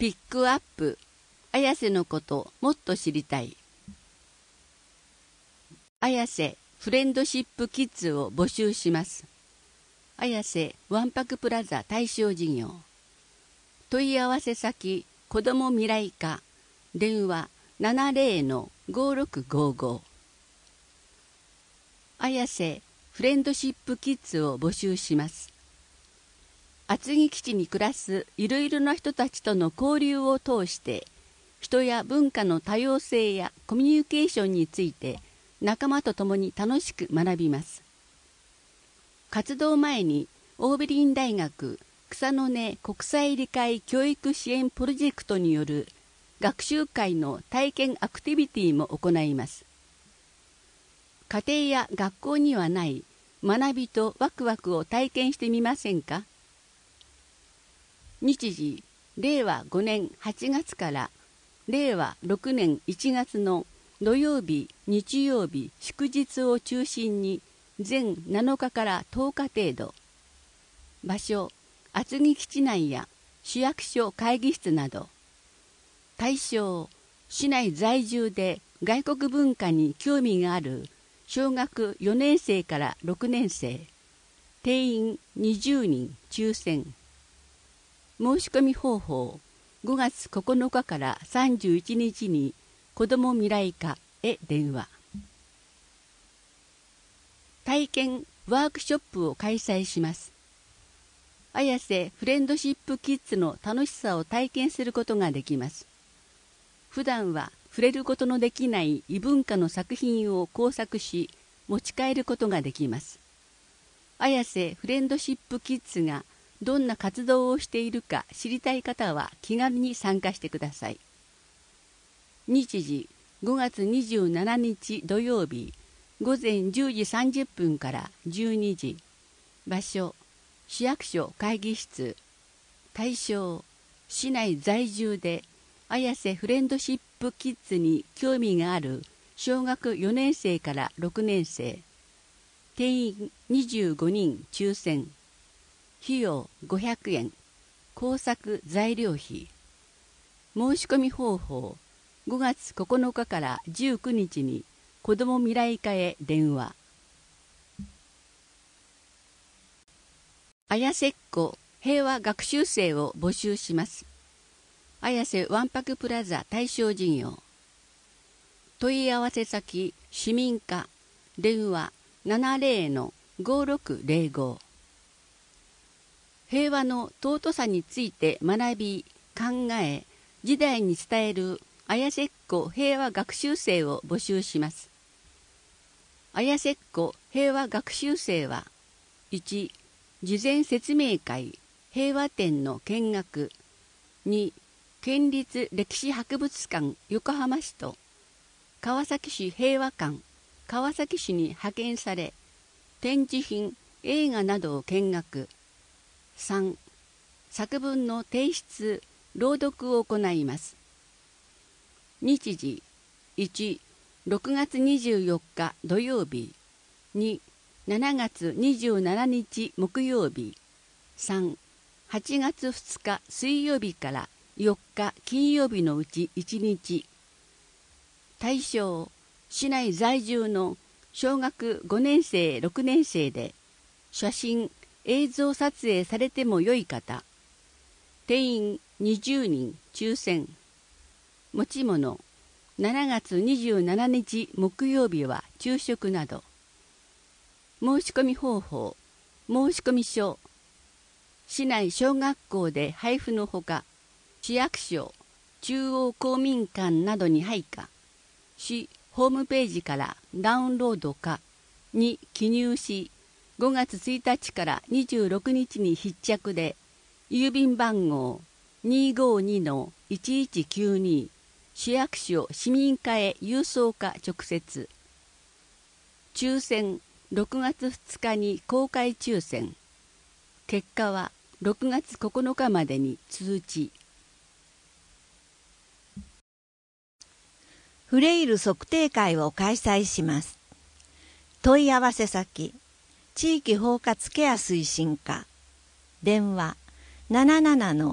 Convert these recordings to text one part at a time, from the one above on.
ピックアップ綾瀬のこともっと知りたい。綾瀬フレンドシップキッズを募集します。綾瀬わんぱくプラザ対象事業。問い合わせ先子ども未来課電話 70-5655。綾瀬フレンドシップキッズを募集します。厚木基地に暮らすいろいろな人たちとの交流を通して人や文化の多様性やコミュニケーションについて仲間と共に楽しく学びます。活動前にオーベリン大学草の根国際理解教育支援プロジェクトによる学習会の体験アクティビティも行います。家庭や学校にはない学びとワクワクを体験してみませんか？日時令和5年8月から令和6年1月の土曜日、日曜日、祝日を中心に全7日から10日程度。場所、厚木基地内や市役所会議室など。対象、市内在住で外国文化に興味がある小学4年生から6年生。定員20人抽選。申し込み方法、5月9日から31日に子ども未来課へ電話。体験ワークショップを開催します。綾瀬フレンドシップキッズの楽しさを体験することができます。普段は触れることのできない異文化の作品を工作し持ち帰ることができます。綾瀬フレンドシップキッズがどんな活動をしているか知りたい方は気軽に参加してください。日時5月27日土曜日午前10時30分から12時。場所市役所会議室。対象市内在住で綾瀬フレンドシップキッズに興味がある小学4年生から6年生。定員25人抽選。費用500円。工作材料費。申し込み方法、5月9日から19日に子ども未来課へ電話。綾瀬っ子平和学習生を募集します。綾瀬わんぱくプラザ対象事業。問い合わせ先市民課電話 70-5605。平和の尊さについて学び、考え、時代に伝える綾瀬っ子平和学習生を募集します。綾瀬っ子平和学習生は、1、事前説明会、平和展の見学、2、県立歴史博物館横浜市と、川崎市平和館、川崎市に派遣され、展示品、映画などを見学、3、作文の提出、朗読を行います。日時1、6月24日土曜日、2、7月27日木曜日、3、8月2日水曜日から4日金曜日のうち1日。対象、市内在住の小学5年生6年生で、写真、映像撮影されてもよい方。定員20人抽選。持ち物、7月27日木曜日は昼食など。申し込み方法、申し込み書。市内小学校で配布のほか、市役所、中央公民館などに配下。市ホームページからダウンロードかに記入し、5月1日から26日に必着で、郵便番号 252-1192 市役所市民課へ郵送か直接。抽選6月2日に公開抽選。結果は6月9日までに通知。 フレイル測定会を開催します。問い合わせ先、地域包括ケア推進課、電話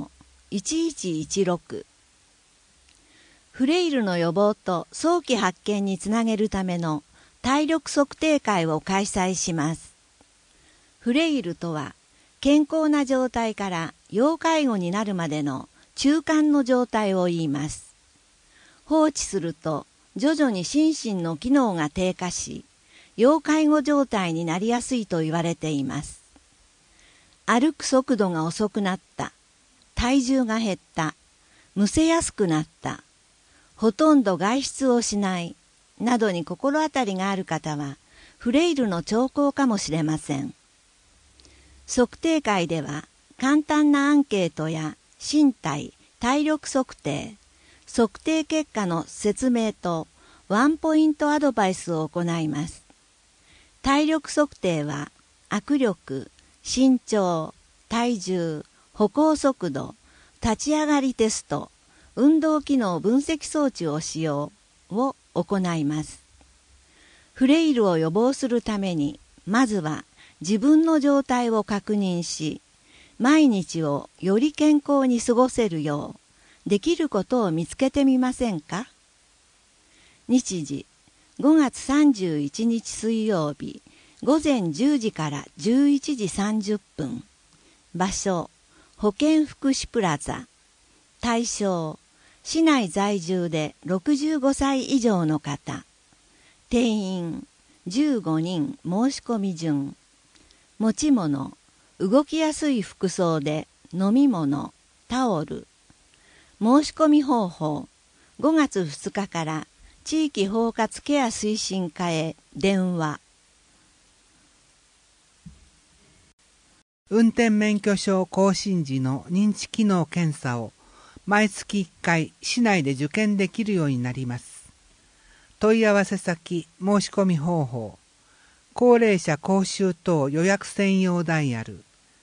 1116。フレイルの予防と早期発見につなげるための体力測定会を開催します。フレイルとは、健康な状態から要介護になるまでの中間の状態を言います。放置すると徐々に心身の機能が低下し、要介護状態になりやすいと言われています。歩く速度が遅くなった、体重が減った、むせやすくなった、ほとんど外出をしないなどに心当たりがある方はフレイルの兆候かもしれません。測定会では簡単なアンケートや身体・体力測定、測定結果の説明とワンポイントアドバイスを行います。体力測定は握力、身長、体重、歩行速度、立ち上がりテスト、運動機能分析装置を使用を行います。フレイルを予防するために、まずは自分の状態を確認し、毎日をより健康に過ごせるよう、できることを見つけてみませんか？日時、5月31日水曜日、午前10時から11時30分。場所、保健福祉プラザ。対象、市内在住で65歳以上の方。定員、15人申し込み順。持ち物、動きやすい服装で飲み物、タオル。申し込み方法、5月2日から地域包括ケア推進課へ電話。 運転免許証更新時の認知機能検査を毎月1回市内で受検できるようになります。問い合わせ先、申し込み方法、高齢者講習等予約専用ダイヤル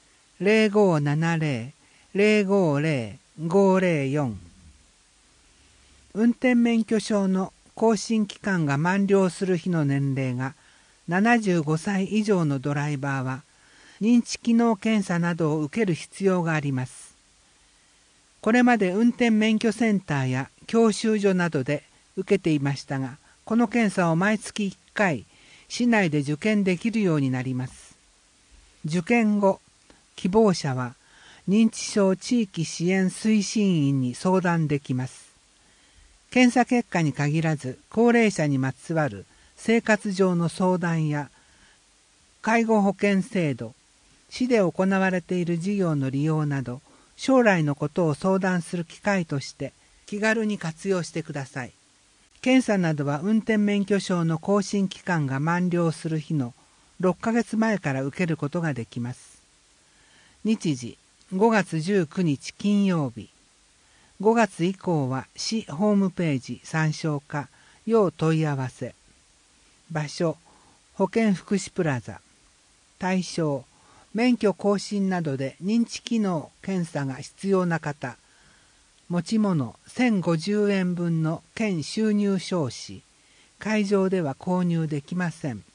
0570-050-504。運転免許証の更新期間が満了する日の年齢が75歳以上のドライバーは認知機能検査などを受ける必要があります。これまで運転免許センターや教習所などで受けていましたが、この検査を毎月1回市内で受検できるようになります。受検後、希望者は認知症地域支援推進員に相談できます。検査結果に限らず、高齢者にまつわる生活上の相談や介護保険制度、市で行われている事業の利用など、将来のことを相談する機会として気軽に活用してください。検査などは運転免許証の更新期間が満了する日の6ヶ月前から受けることができます。日時、5月19日金曜日。5月以降は市ホームページ参照か要問い合わせ。場所、保健福祉プラザ。対象、免許更新などで認知機能検査が必要な方。持ち物1050円分の県収入証紙。会場では購入できません。